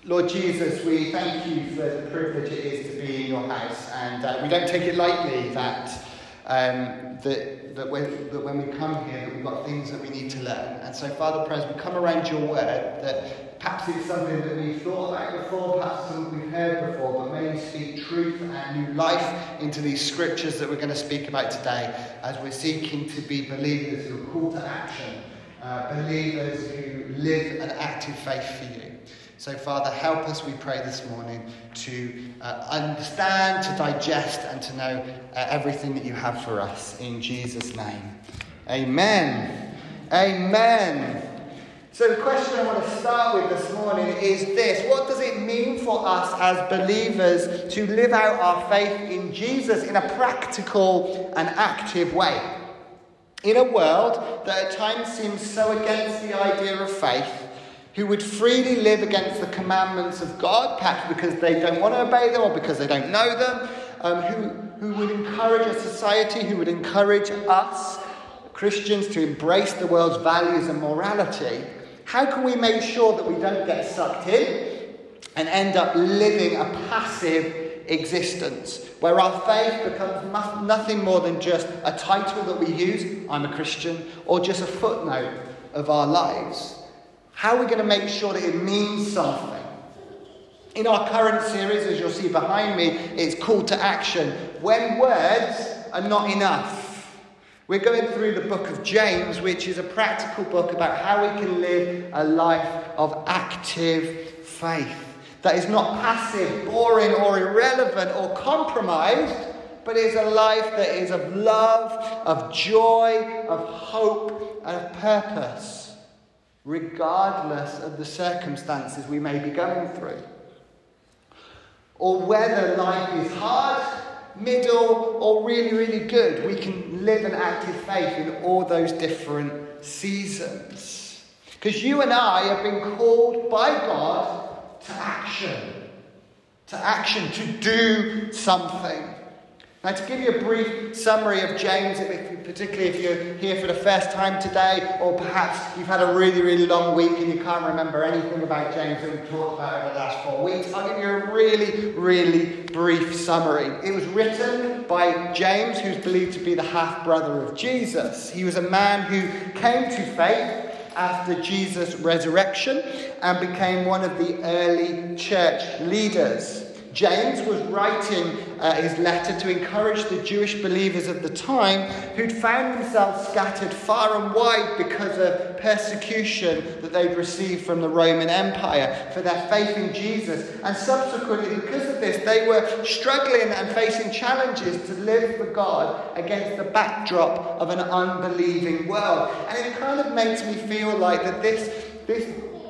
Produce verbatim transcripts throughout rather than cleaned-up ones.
Lord Jesus, we thank you for the privilege it is to be in your house, and uh, we don't take it lightly that um, that that when, that when we come here that we've got things that we need to learn. And so, Father, pray as we come around your word, that perhaps it's something that we've thought about before, perhaps something we've heard before, but may you speak truth and new life into these scriptures that we're going to speak about today, as we're seeking to be believers who are called to action, uh, believers who live an active faith for you. So, Father, help us, we pray this morning, to uh, understand, to digest, and to know uh, everything that you have for us. In Jesus' name. Amen. Amen. So the question I want to start with this morning is this. What does it mean for us as believers to live out our faith in Jesus in a practical and active way? In a world that at times seems so against the idea of faith, who would freely live against the commandments of God, perhaps because they don't want to obey them or because they don't know them, um, who, who would encourage a society, who would encourage us, Christians, to embrace the world's values and morality. How can we make sure that we don't get sucked in and end up living a passive existence, where our faith becomes nothing more than just a title that we use, I'm a Christian, or just a footnote of our lives? How are we going to make sure that it means something? In our current series, as you'll see behind me, it's call to action. When words are not enough. We're going through the book of James, which is a practical book about how we can live a life of active faith. That is not passive, boring, or irrelevant, or compromised, but is a life that is of love, of joy, of hope, and of purpose, regardless of the circumstances we may be going through. Or whether life is hard, middle, or really, really good, we can live an active faith in all those different seasons. Because you and I have been called by God to action. To action, to do something. Now, to give you a brief summary of James, particularly if you're here for the first time today, or perhaps you've had a really, really long week and you can't remember anything about James that we've talked about over the last four weeks, I'll give you a really, really brief summary. It was written by James, who's believed to be the half-brother of Jesus. He was a man who came to faith after Jesus' resurrection and became one of the early church leaders. James was writing uh, his letter to encourage the Jewish believers of the time who'd found themselves scattered far and wide because of persecution that they'd received from the Roman Empire for their faith in Jesus. And subsequently, because of this, they were struggling and facing challenges to live for God against the backdrop of an unbelieving world. And it kind of makes me feel like that this this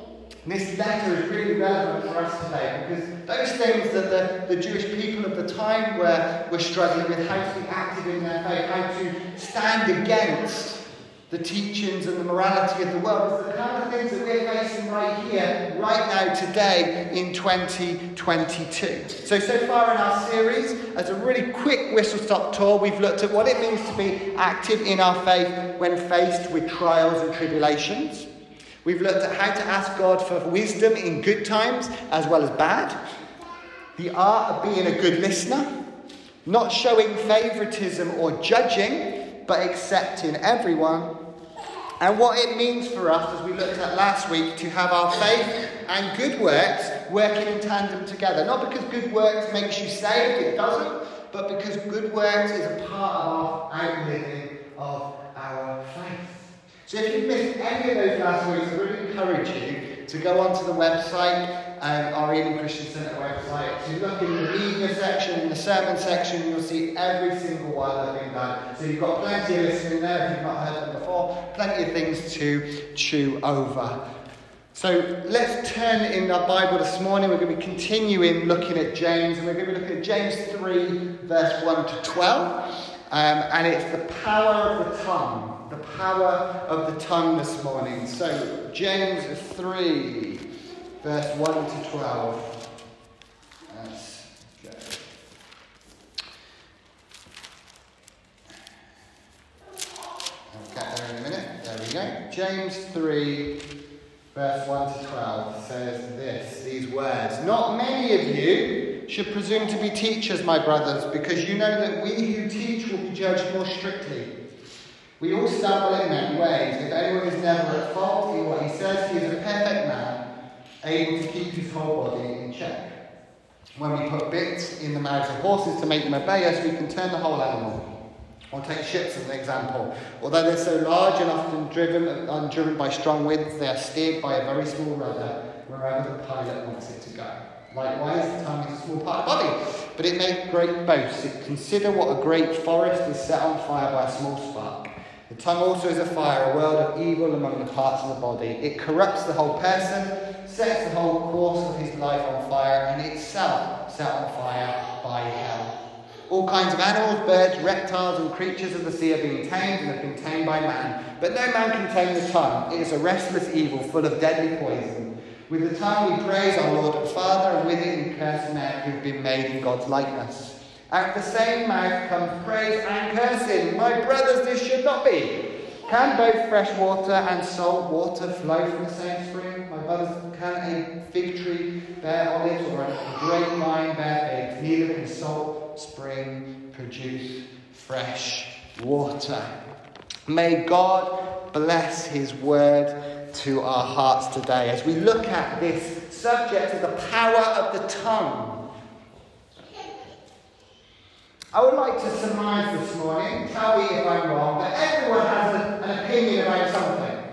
This letter is really relevant for us today, because those things that the, the Jewish people of the time were, were struggling with, how to be active in their faith, how to stand against the teachings and the morality of the world, is the kind of things that we're facing right here, right now, today, in twenty twenty-two. So, so far in our series, as a really quick whistle-stop tour, we've looked at what it means to be active in our faith when faced with trials and tribulations. We've looked at how to ask God for wisdom in good times as well as bad. The art of being a good listener. Not showing favouritism or judging, but accepting everyone. And what it means for us, as we looked at last week, to have our faith and good works working in tandem together. Not because good works makes you saved, it doesn't. But because good works is a part of our outliving of our faith. So if you've missed any of those last weeks, I really encourage you to go onto the website, um, our Ealing Christian Centre website, to look in the media section, in the sermon section, you'll see every single one that's been done. So you've got plenty of listening there if you've not heard them before, plenty of things to chew over. So let's turn in our Bible this morning. We're going to be continuing looking at James, and we're going to be looking at James three, verse one to twelve, um, and it's the power of the tongue. The power of the tongue this morning. So, James three, verse one to twelve. Let's go. I'll get there in a minute. There we go. James three, verse one to twelve says this, these words. Not many of you should presume to be teachers, my brothers, because you know that we who teach will be judged more strictly. We all stumble in many ways. If anyone is never at fault in what he says, he is a perfect man, able to keep his whole body in check. When we put bits in the mouths of horses to make them obey us, we can turn the whole animal. Or take ships as an example. Although they're so large and often driven, and driven by strong winds, they are steered by a very small rudder wherever the pilot wants it to go. Likewise, the tongue is a small part of the body, but it makes great boasts. Consider what a great forest is set on fire by a small spark. The tongue also is a fire, a world of evil among the parts of the body. It corrupts the whole person, sets the whole course of his life on fire, and itself set on fire by hell. All kinds of animals, birds, reptiles, and creatures of the sea are being tamed and have been tamed by man. But no man can tame the tongue. It is a restless evil, full of deadly poison. With the tongue we praise our Lord and Father, and with it we curse men who have been made in God's likeness. Out of the same mouth comes praise and cursing. My brothers, this should not be. Can both fresh water and salt water flow from the same spring? My brothers, can a fig tree bear olives or a grapevine bear figs? Neither can salt spring produce fresh water. May God bless his word to our hearts today as we look at this subject of the power of the tongue. I would like to surmise this morning, tell me if I'm wrong, that everyone has a, an opinion about something.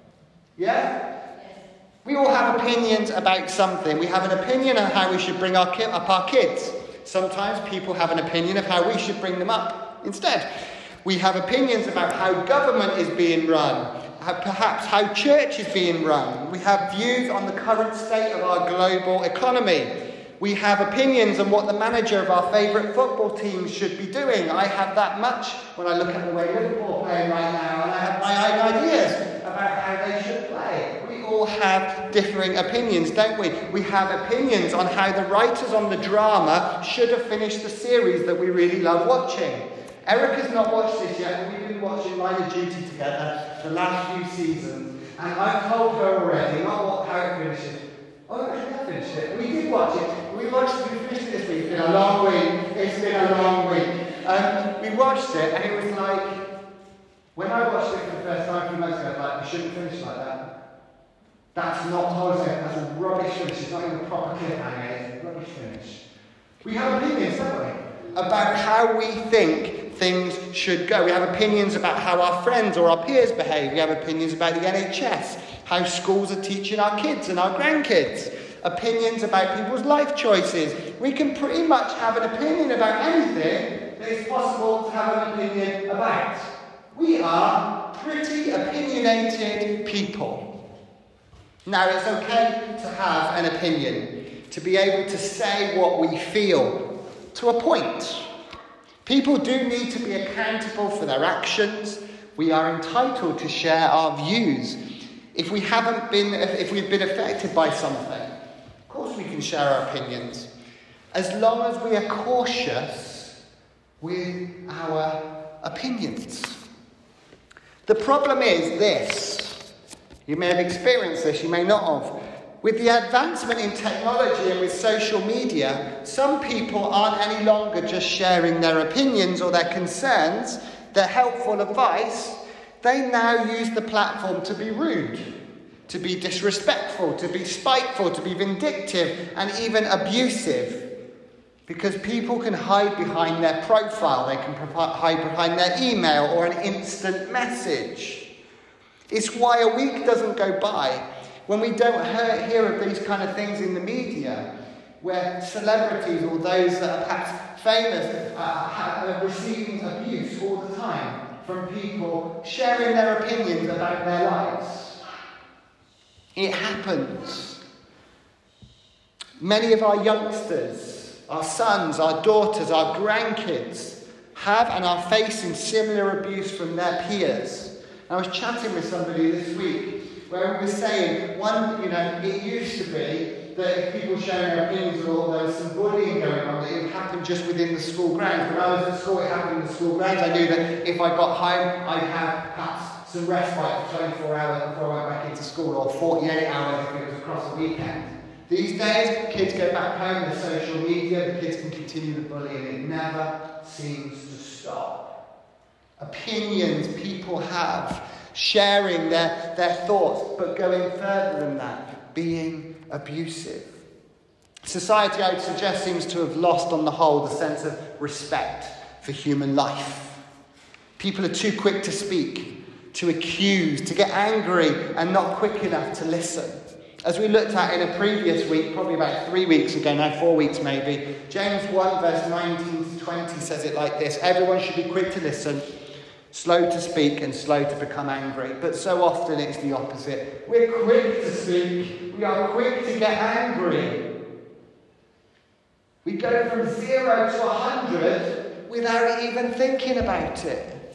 Yeah? We all have opinions about something. We have an opinion on how we should bring our ki- up our kids. Sometimes people have an opinion of how we should bring them up instead. We have opinions about how government is being run, how, perhaps how church is being run. We have views on the current state of our global economy. We have opinions on what the manager of our favourite football teams should be doing. I have that much when I look at the way Liverpool are playing right now, and I have my own ideas about how they should play. We all have differing opinions, don't we? We have opinions on how the writers on the drama should have finished the series that we really love watching. Eric has not watched this yet, but we've been watching Line of Duty together the last few seasons, and I've told her already not what, how it finishes. Oh, actually, I finished it. We did watch it. We watched it. We finished it this week. It's been a long week. It's been a long week. Um, we watched it, and it was like, when I watched it for the first time a few months ago, I was like, we shouldn't finish like that. That's not Jose. That's a rubbish finish. It's not even a proper cliffhanger. It's a rubbish finish. We have opinions, don't we? About how we think things should go. We have opinions about how our friends or our peers behave. We have opinions about the N H S, how schools are teaching our kids and our grandkids. Opinions about people's life choices. We can pretty much have an opinion about anything that is possible to have an opinion about. We are pretty opinionated people. Now, it's okay to have an opinion, to be able to say what we feel, to a point. People do need to be accountable for their actions. We are entitled to share our views. If we haven't been, if we've been affected by something, of course we can share our opinions, as long as we are cautious with our opinions. The problem is this. You may have experienced this, you may not have. With the advancement in technology and with social media, some people aren't any longer just sharing their opinions or their concerns, their helpful advice. They now use the platform to be rude, to be disrespectful, to be spiteful, to be vindictive, and even abusive. Because people can hide behind their profile, they can hide behind their email or an instant message. It's why a week doesn't go by when we don't hear of these kind of things in the media, where celebrities or those that are perhaps famous are receiving abuse all the time from people sharing their opinions about their lives. It happens. Many of our youngsters, our sons, our daughters, our grandkids have and are facing similar abuse from their peers. I was chatting with somebody this week where we were saying, one, you know, it used to be that if people sharing their opinions or there was some bullying going on, that it would happen just within the school grounds. When I was at school, it happened in the school grounds. I knew that if I got home, I'd have perhaps some respite for twenty-four hours before I went back into school, or forty-eight hours if it was across the weekend. These days, kids go back home to social media, the kids can continue the bullying, it never seems to stop. Opinions people have, sharing their, their thoughts, but going further than that, being abusive. Society, I would suggest, seems to have lost on the whole the sense of respect for human life. People are too quick to speak, to accuse, to get angry, and not quick enough to listen. As we looked at in a previous week, probably about three weeks ago, now four weeks maybe, James one verse nineteen to twenty says it like this: everyone should be quick to listen, slow to speak, and slow to become angry. But so often it's the opposite. We're quick to speak, we are quick to get angry. We go from zero to a hundred without even thinking about it.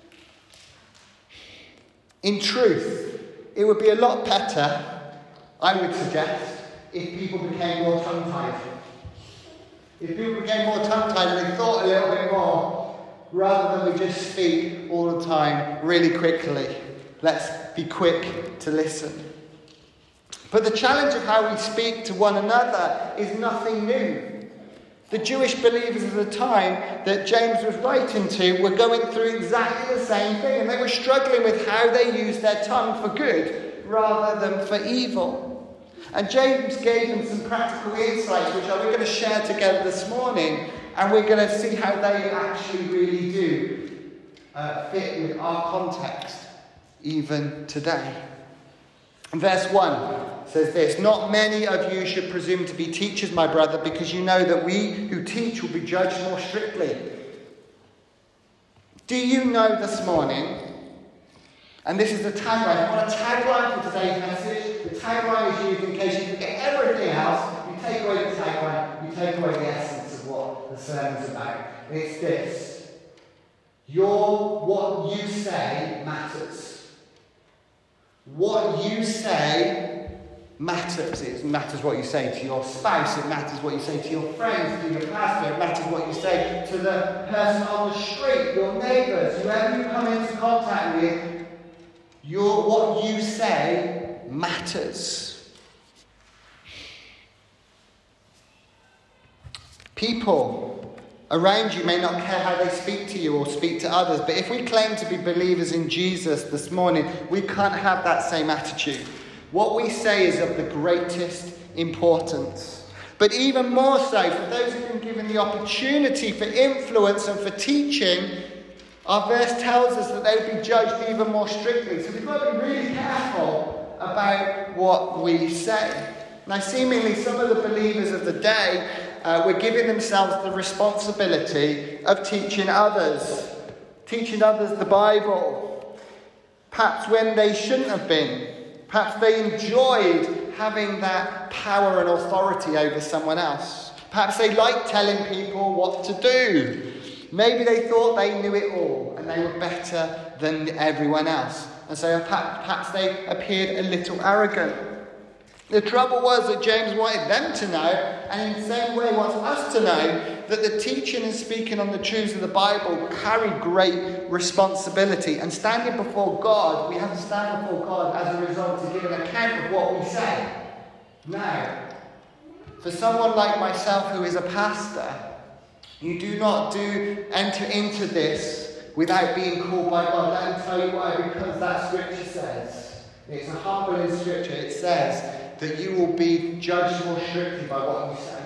In truth, it would be a lot better, I would suggest, if people became more tongue-tied. If people became more tongue-tied and they thought a little bit more, rather than we just speak all the time really quickly. Let's be quick to listen. But the challenge of how we speak to one another is nothing new. The Jewish believers of the time that James was writing to were going through exactly the same thing, and they were struggling with how they used their tongue for good rather than for evil. And James gave them some practical insights, which we're going to share together this morning, and we're going to see how they actually really do uh, fit with our context even today. Verse one says this: not many of you should presume to be teachers, my brother, because you know that we who teach will be judged more strictly. Do you know this morning, and this is the tagline, what a tagline for today's message. The tagline is used in case you forget everything else. You take away the tagline, you take away the essence of what the sermon's about. It's this: your what you say matters. What you say matters. It matters what you say to your spouse. It matters what you say to your friends, to your pastor. It matters what you say to the person on the street, your neighbours, whoever you come into contact with. Your, what you say matters. People around you may not care how they speak to you or speak to others, but if we claim to be believers in Jesus this morning, we can't have that same attitude. What we say is of the greatest importance. But even more so, for those who've been given the opportunity for influence and for teaching, our verse tells us that they would be judged even more strictly. So we've got to be really careful about what we say. Now, seemingly some of the believers of the day uh, were giving themselves the responsibility of teaching others, teaching others the Bible, perhaps when they shouldn't have been. Perhaps they enjoyed having that power and authority over someone else. Perhaps they liked telling people what to do. Maybe they thought they knew it all and they were better than everyone else. And so perhaps they appeared a little arrogant. The trouble was that James wanted them to know, and in the same way wants us to know, that the teaching and speaking on the truths of the Bible carry great responsibility. And standing before God, we have to stand before God as a result to give an account of what we say. Now, for someone like myself who is a pastor, you do not do enter into this without being called by God. Let me tell you why, because that scripture says, it's a humbling scripture, it says that you will be judged more strictly by what you say.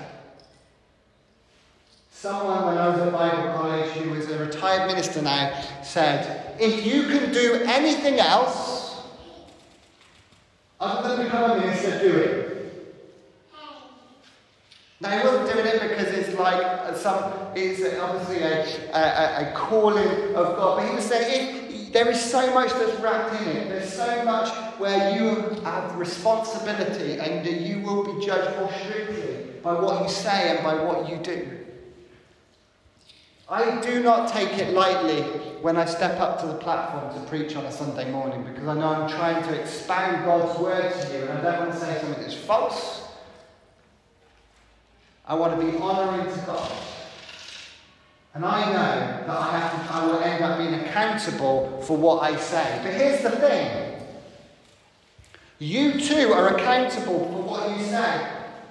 Someone, when I was at Bible college, who was a retired minister now, said, if you can do anything else other than become a minister, do it. Now, he wasn't doing it because it's like some, it's obviously a, a, a calling of God, but he was saying, if there is so much that's wrapped in it. There's so much where you have responsibility and that you will be judged more strictly by what you say and by what you do. I do not take it lightly when I step up to the platform to preach on a Sunday morning, because I know I'm trying to expound God's word to you and I don't want to say something that's false. I want to be honouring to God. And I know that I have to, I will end up being accountable for what I say. But here's the thing. You too are accountable for what you say.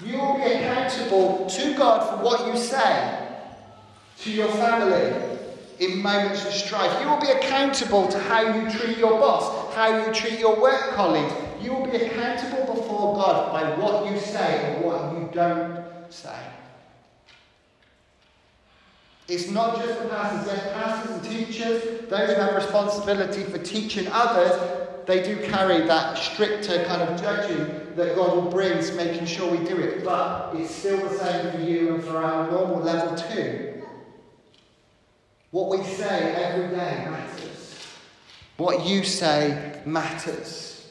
You will be accountable to God for what you say to your family in moments of strife. You will be accountable to how you treat your boss, how you treat your work colleagues. You will be accountable before God by what you say or what you don't say. It's not just the pastors. Yes, pastors and teachers, those who have responsibility for teaching others, they do carry that stricter kind of judging that God will bring to making sure we do it. But it's still the same for you and for our normal level too. What we say every day matters. What you say matters.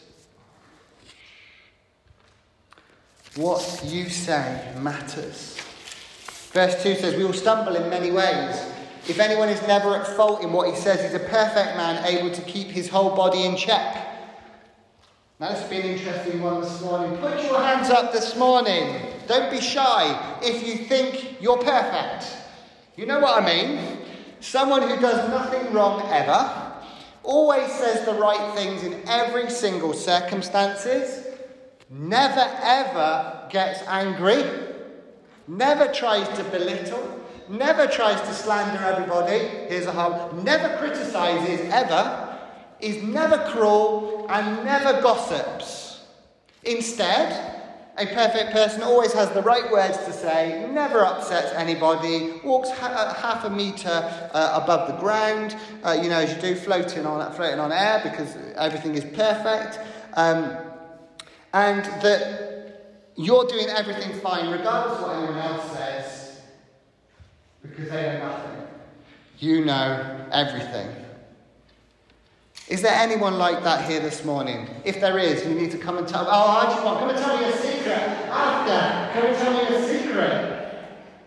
What you say matters. Verse two says, we will stumble in many ways. If anyone is never at fault in what he says, he's a perfect man, able to keep his whole body in check. Now this has been an interesting one this morning. Put your hands up this morning. Don't be shy if you think you're perfect. You know what I mean? Someone who does nothing wrong ever, always says the right things in every single circumstances, never ever gets angry, never tries to belittle, never tries to slander everybody, here's a whole, never criticises ever, is never cruel and never gossips. Instead, a perfect person always has the right words to say, never upsets anybody, walks ha- half a metre uh, above the ground, uh, you know, as you do, floating on floating on air because everything is perfect. Um, and that you're doing everything fine regardless of what anyone else says because they know nothing. You know everything. Is there anyone like that here this morning? If there is, you need to come and tell me. Oh, how do you want? Come and tell me a secret. After, come and tell me a secret.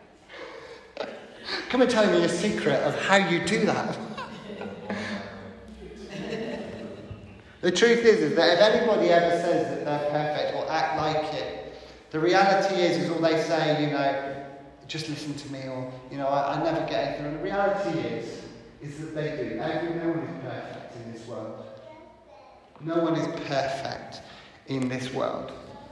Come and tell me a secret of how you do that. The truth is, is that if anybody ever says that they're perfect or act like it, the reality is, is all they say, you know, just listen to me, or, you know, I, I never get anything. And the reality is, is that they do. Every, no one is perfect in this world. No one is perfect in this world.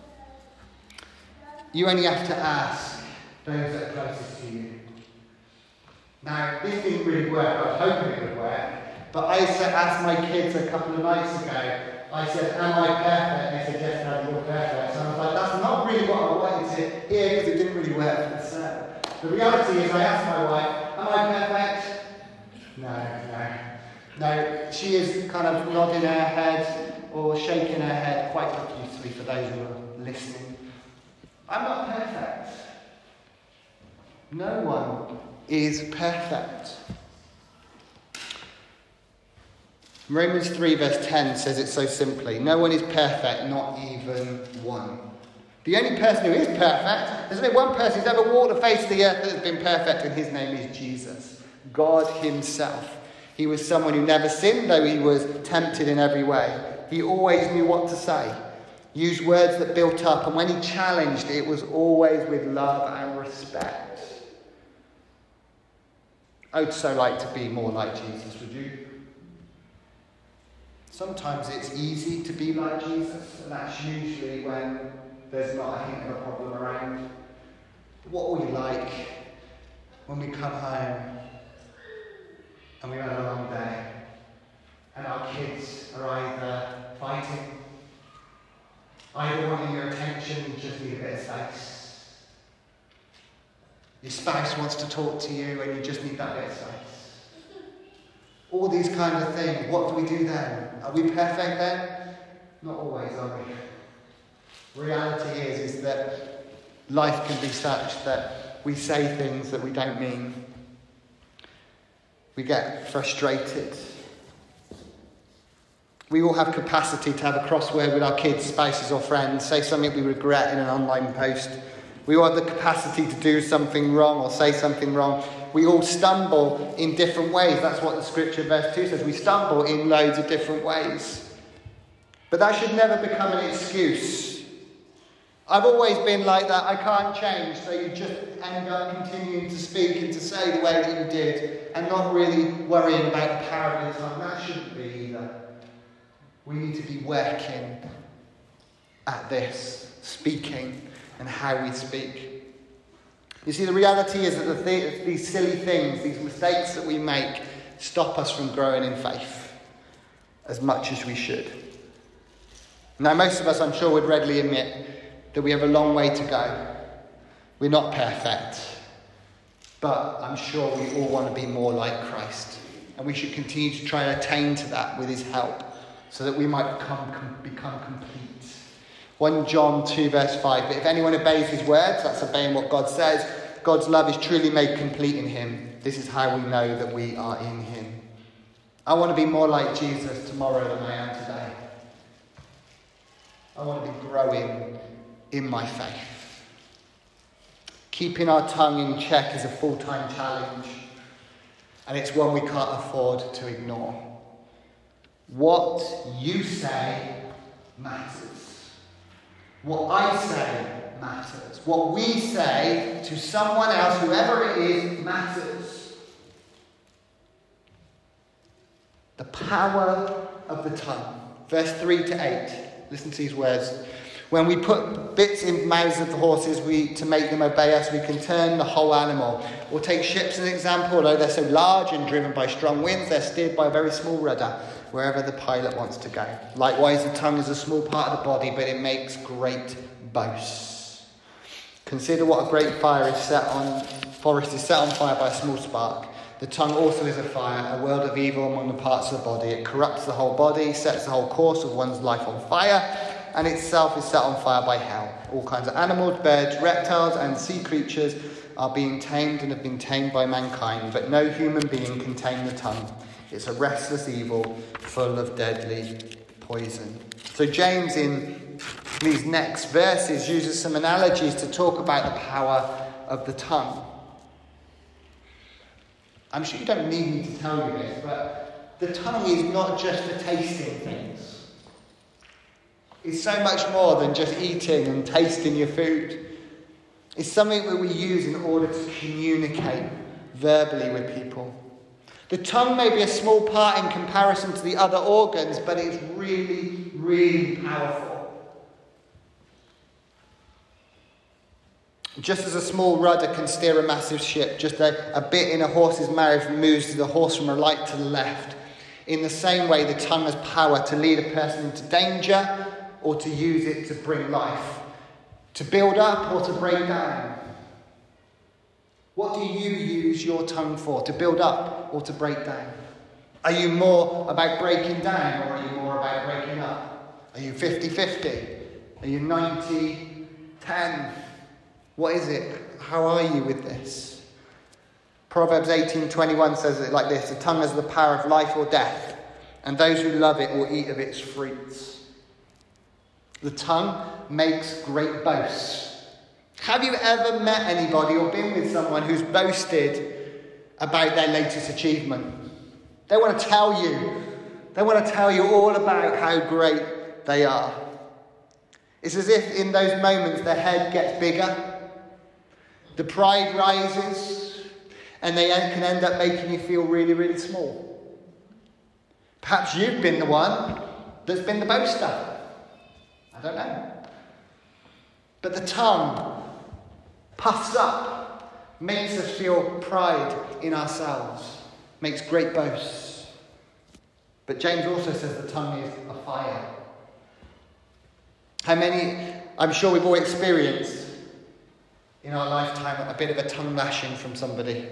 You only have to ask those that are closest to you. Now, this didn't really work. I was hoping it would work. But I asked my kids a couple of nights ago, I said, am I perfect? And they said, yes, Dad, you're perfect. So I was like, that's not really what I wanted to hear because it didn't really work for the sermon. The reality is, I asked my wife, am I perfect? No, no. No, she is kind of nodding her head or shaking her head quite profusely for those who are listening. I'm not perfect. No one is perfect. Romans three verse ten says it so simply. No one is perfect, not even one. The only person who is perfect, there's only one person who's ever walked the face of the earth that has been perfect, and his name is Jesus. God himself. He was someone who never sinned, though he was tempted in every way. He always knew what to say, used words that built up, and when he challenged, it was always with love and respect. I would so like to be more like Jesus, would you? Sometimes it's easy to be like Jesus, and that's usually when there's not a hint of a problem around. What are we like when we come home and we've had a long day and our kids are either fighting, either wanting your attention and just need a bit of space? Your spouse wants to talk to you and you just need that bit of space. All these kind of things. What do we do then? Are we perfect then? Not always, are we? Reality is, is that life can be such that we say things that we don't mean. We get frustrated. We all have capacity to have a crossword with our kids, spouses or friends, say something we regret in an online post. We all have the capacity to do something wrong or say something wrong. We all stumble in different ways. That's what the scripture verse two says. We stumble in loads of different ways. But that should never become an excuse. I've always been like that. I can't change. So you just end up continuing to speak and to say the way that you did and not really worrying about the power of your tongue. That shouldn't be either. We need to be working at this, speaking and how we speak. You see, the reality is that the th- these silly things, these mistakes that we make, stop us from growing in faith as much as we should. Now, most of us, I'm sure, would readily admit that we have a long way to go. We're not perfect, but I'm sure we all want to be more like Christ. And we should continue to try and attain to that with his help, so that we might become, com- become complete. First John two verse five, but if anyone obeys his words, that's obeying what God says, God's love is truly made complete in him. This is how we know that we are in him. I want to be more like Jesus tomorrow than I am today. I want to be growing in my faith. Keeping our tongue in check is a full-time challenge, and it's one we can't afford to ignore. What you say matters. What I say matters. What we say to someone else, whoever it is, matters. The power of the tongue. Verse three to eight. Listen to these words. When we put bits in the mouths of the horses we, to make them obey us, we can turn the whole animal. Or take ships as an example. Although they're so large and driven by strong winds, they're steered by a very small rudder, wherever the pilot wants to go. Likewise, the tongue is a small part of the body, but it makes great boasts. Consider what a great fire is set on, forest is set on fire by a small spark. The tongue also is a fire, a world of evil among the parts of the body. It corrupts the whole body, sets the whole course of one's life on fire, and itself is set on fire by hell. All kinds of animals, birds, reptiles, and sea creatures are being tamed and have been tamed by mankind, but no human being can tame the tongue. It's a restless evil, full of deadly poison. So James, in these next verses, uses some analogies to talk about the power of the tongue. I'm sure you don't need me to tell you this, but the tongue is not just for tasting things. It's so much more than just eating and tasting your food. It's something that we use in order to communicate verbally with people. The tongue may be a small part in comparison to the other organs, but it's really, really powerful. Just as a small rudder can steer a massive ship, just a, a bit in a horse's mouth moves the horse from the right to the left. In the same way, the tongue has power to lead a person into danger or to use it to bring life, to build up or to break down. What do you use your tongue for? To build up or to break down? Are you more about breaking down or are you more about breaking up? Are you fifty-fifty? Are you ninety ten? What is it? How are you with this? Proverbs eighteen twenty-one says it like this: the tongue has the power of life or death, and those who love it will eat of its fruits. The tongue makes great boasts. Have you ever met anybody or been with someone who's boasted about their latest achievement? They want to tell you. They want to tell you all about how great they are. It's as if in those moments their head gets bigger, the pride rises, and they can end up making you feel really, really small. Perhaps you've been the one that's been the boaster. I don't know. But the tongue puffs up, makes us feel pride in ourselves, makes great boasts. But James also says the tongue is a fire. How many, I'm sure we've all experienced in our lifetime a bit of a tongue lashing from somebody.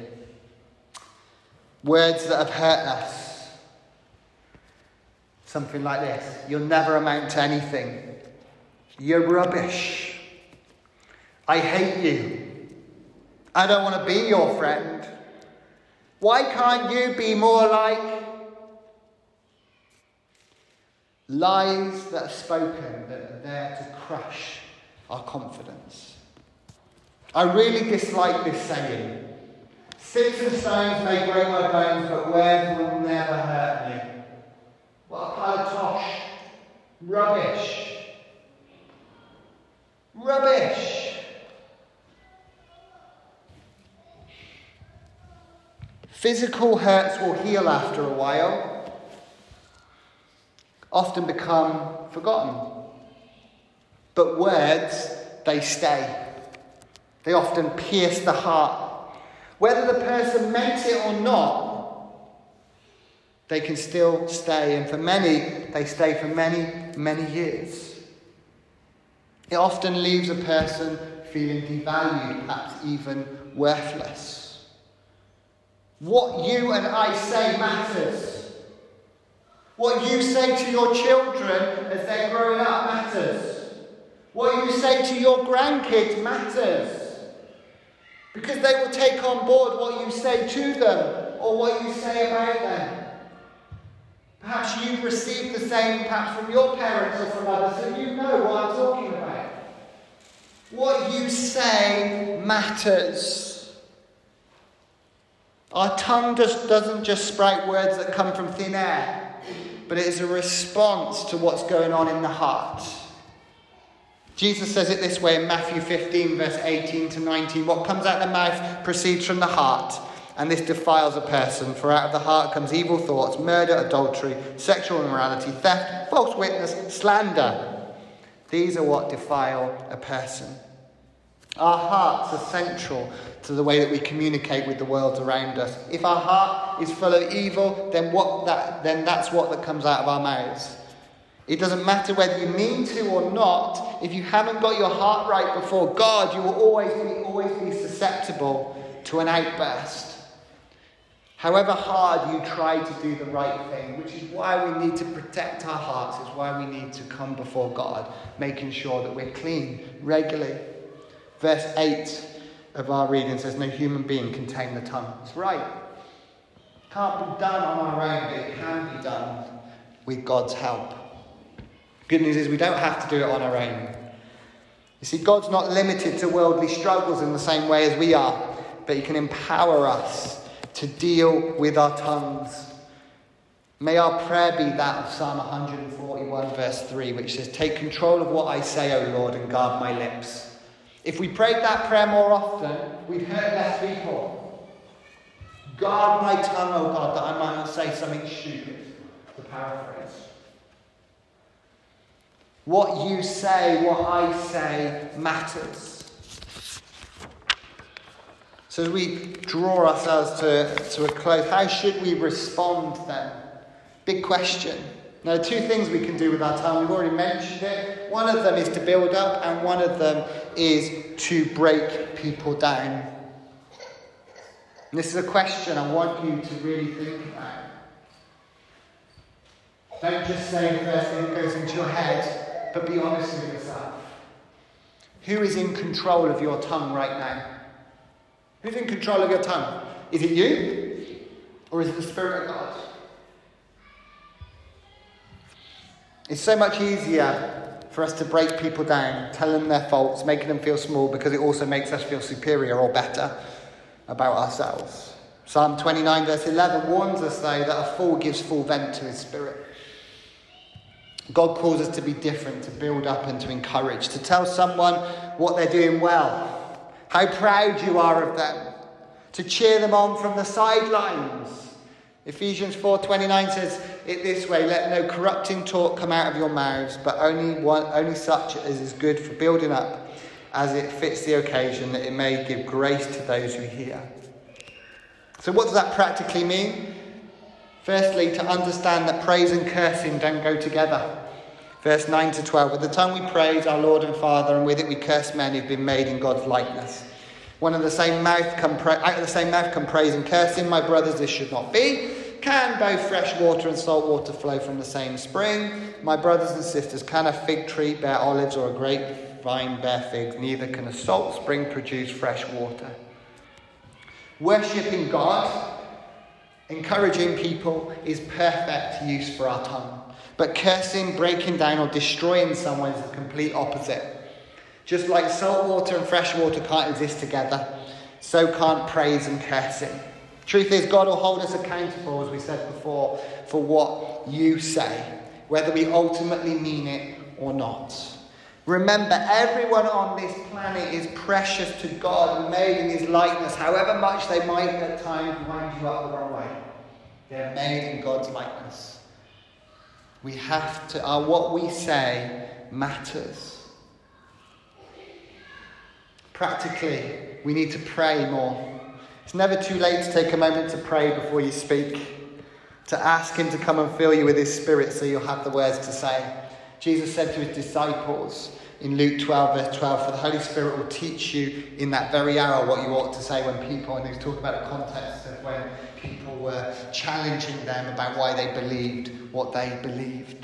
Words that have hurt us. Something like this: you'll never amount to anything. You're rubbish. I hate you. I don't want to be your friend. Why can't you be more like? Lies that are spoken that are there to crush our confidence. I really dislike this saying: sticks and stones may break my bones, but words will never hurt me. What a pile of tosh. Rubbish. Rubbish. Physical hurts will heal after a while, often become forgotten. But words they stay. They often pierce the heart. Whether the person meant it or not, they can still stay. And for many, they stay for many, many years. It often leaves a person feeling devalued, perhaps even worthless. What you and I say matters. What you say to your children as they're growing up matters. What you say to your grandkids matters. Because they will take on board what you say to them or what you say about them. Perhaps you've received the same perhaps from your parents or from others, so you know what I'm talking about. What you say matters. Our tongue just doesn't just sprout words that come from thin air, but it is a response to what's going on in the heart. Jesus says it this way in Matthew fifteen, verse eighteen to nineteen. What comes out of the mouth proceeds from the heart, and this defiles a person. For out of the heart comes evil thoughts, murder, adultery, sexual immorality, theft, false witness, slander. These are what defile a person. Our hearts are central to the way that we communicate with the world around us. If our heart is full of evil, then what that then that's what that comes out of our mouths. It doesn't matter whether you mean to or not. If you haven't got your heart right before God, you will always be always be susceptible to an outburst. However hard you try to do the right thing, which is why we need to protect our hearts, is why we need to come before God, making sure that we're clean regularly. Verse eight of our reading says, no human being can tame the tongue. It's right. It can't be done on our own, but it can be done with God's help. Good news is we don't have to do it on our own. You see, God's not limited to worldly struggles in the same way as we are, but he can empower us to deal with our tongues. May our prayer be that of Psalm one forty-one, verse three, which says, take control of what I say, O Lord, and guard my lips. If we prayed that prayer more often, we'd hurt less people. Guard my tongue, O God, that I might not say something stupid, to paraphrase. What you say, what I say, matters. So as we draw ourselves to, to a close, how should we respond then? Big question. Now, there are two things we can do with our tongue. We've already mentioned it. One of them is to build up, and one of them is to break people down. And this is a question I want you to really think about. Don't just say the first thing that goes into your head, but be honest with yourself. Who is in control of your tongue right now? Who's in control of your tongue? Is it you? Or is it the Spirit of God? It's so much easier for us to break people down, telling them their faults, making them feel small, because it also makes us feel superior or better about ourselves. Psalm twenty-nine verse eleven warns us, though, that a fool gives full vent to his spirit. God calls us to be different, to build up and to encourage, to tell someone what they're doing well, how proud you are of them, to cheer them on from the sidelines. Ephesians four twenty-nine says it this way, let no corrupting talk come out of your mouths, but only one, only such as is good for building up, as it fits the occasion, that it may give grace to those who hear. So what does that practically mean? Firstly, to understand that praise and cursing don't go together. Verse nine to twelve, with the tongue we praise our Lord and Father, and with it we curse men who've been made in God's likeness. One of the same mouth come pra- out of the same mouth come praise and cursing. My brothers, this should not be. Can both fresh water and salt water flow from the same spring? My brothers and sisters, can a fig tree bear olives or a grapevine bear figs? Neither can a salt spring produce fresh water. Worshipping God, encouraging people, is perfect use for our tongue. But cursing, breaking down or destroying someone is the complete opposite. Just like salt water and fresh water can't exist together, so can't praise and cursing. Truth is, God will hold us accountable, as we said before, for what you say, whether we ultimately mean it or not. Remember, everyone on this planet is precious to God and made in his likeness, however much they might at times wind you up the wrong way. They're made in God's likeness. We have to, uh, what we say matters. Practically, we need to pray more. It's never too late to take a moment to pray before you speak, to ask him to come and fill you with his Spirit so you'll have the words to say. Jesus said to his disciples in Luke twelve, verse twelve, for the Holy Spirit will teach you in that very hour what you ought to say when people, and he was talking about a context of when people were challenging them about why they believed what they believed.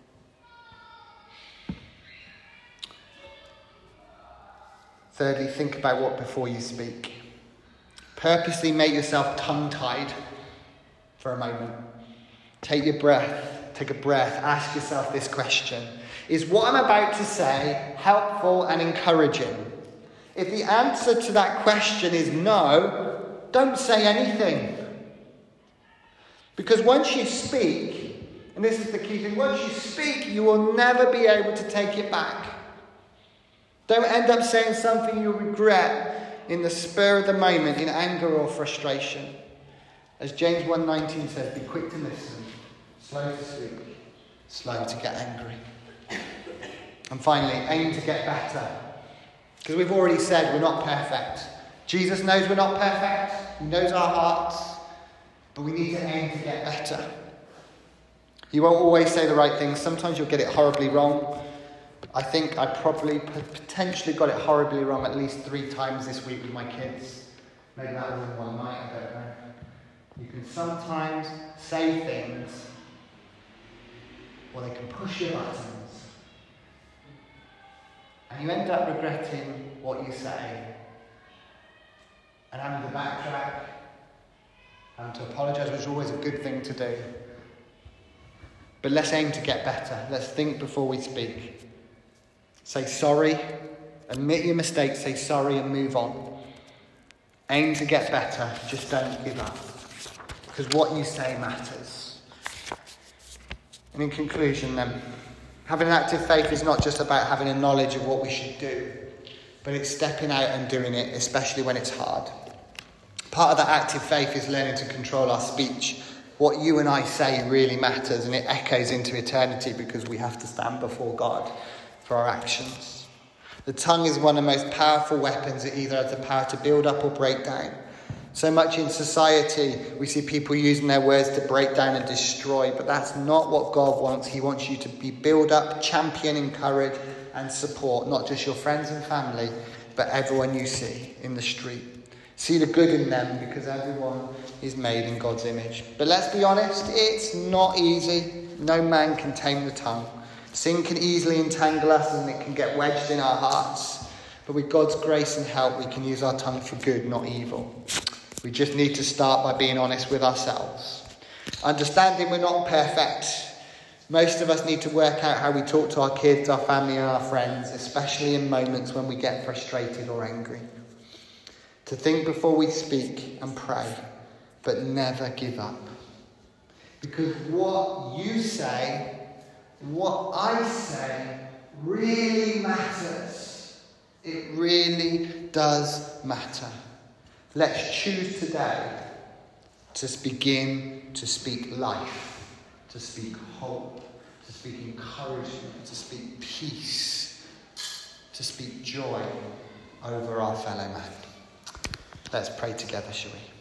Thirdly, think about what before you speak. Purposely make yourself tongue-tied for a moment. Take your breath, take a breath, ask yourself this question. Is what I'm about to say helpful and encouraging? If the answer to that question is no, don't say anything. Because once you speak, and this is the key thing, once you speak, you will never be able to take it back. Don't end up saying something you'll regret in the spur of the moment, in anger or frustration. As James one nineteen says, be quick to listen, slow to speak, slow to get angry. And finally, aim to get better. Because we've already said we're not perfect. Jesus knows we're not perfect. He knows our hearts. But we need to aim to get better. You won't always say the right things. Sometimes you'll get it horribly wrong. I think I probably potentially got it horribly wrong at least three times this week with my kids. Maybe that was in one night, I don't know. You can sometimes say things, or they can push your buttons, and you end up regretting what you say, and having to backtrack, and to apologise, which is always a good thing to do. But let's aim to get better. Let's think before we speak. Say sorry, admit your mistakes, say sorry and move on. Aim to get better, just don't give up. Because what you say matters. And in conclusion then, having an active faith is not just about having a knowledge of what we should do, but it's stepping out and doing it, especially when it's hard. Part of that active faith is learning to control our speech. What you and I say really matters, and it echoes into eternity because we have to stand before God for our actions. The tongue is one of the most powerful weapons. It either has the power to build up or break down. So much in society, we see people using their words to break down and destroy, but that's not what God wants. He wants you to be build up, champion, encourage, and support, not just your friends and family, but everyone you see in the street. See the good in them, because everyone is made in God's image. But let's be honest, it's not easy. No man can tame the tongue. Sin can easily entangle us and it can get wedged in our hearts. But with God's grace and help, we can use our tongue for good, not evil. We just need to start by being honest with ourselves. Understanding we're not perfect. Most of us need to work out how we talk to our kids, our family and our friends, especially in moments when we get frustrated or angry. To think before we speak and pray, but never give up. Because what you say, what I say, really matters. It really does matter. Let's choose today to begin to speak life, to speak hope, to speak encouragement, to speak peace, to speak joy over our fellow man. Let's pray together, shall we?